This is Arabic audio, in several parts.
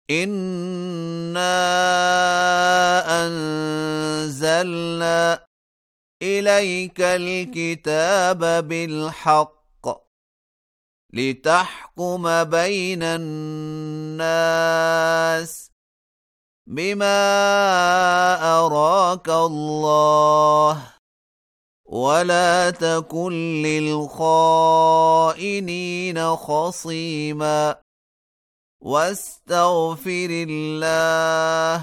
إنا أنزلنا إليك الكتاب بالحق لتحكم بين الناس بما أراك الله ولا تكن للخائنين خصيما واستغفر الله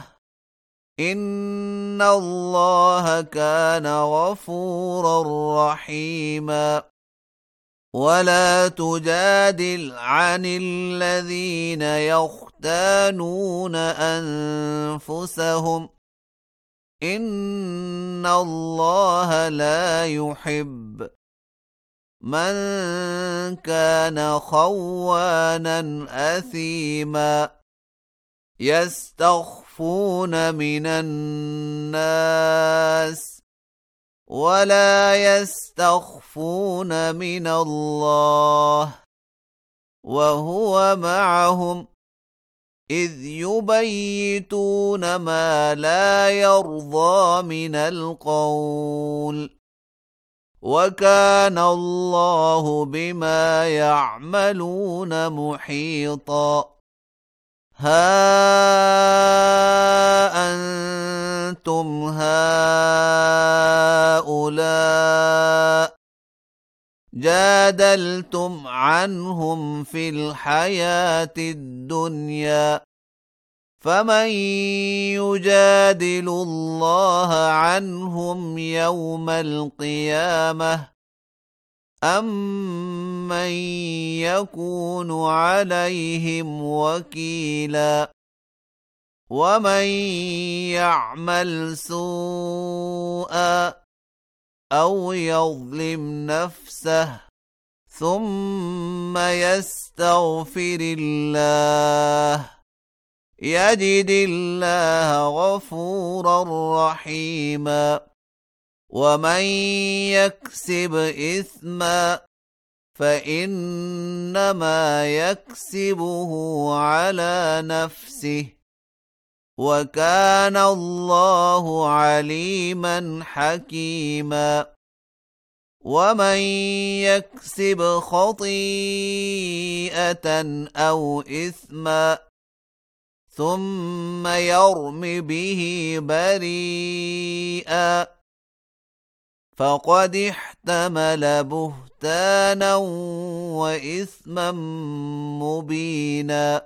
إن الله كان غفورا رحيما ولا تجادل عن الذين يختانون أنفسهم إن الله لا يحب من كان خوانا أثيما يستخفون من الناس ولا يستخفون من الله وهو معهم إذ يبيتون ما لا يرضى من القول وكان الله بما يعملون محيطا ها أنتم هؤلاء جادلتم عنهم في الحياة الدنيا فمن يجادل الله عنهم يوم القيامة أم من يكون عليهم وكيلا ومن يعمل سوءا أو يظلم نفسه ثم يستغفر الله يجد الله غفورا رحيما ومن يكسب إثما فإنما يكسبه على نفسه وكان الله عليما حكيما ومن يكسب خطيئة أو إثما ثم يرم به بريئا فقد احتمل بهتانا وإثما مبينا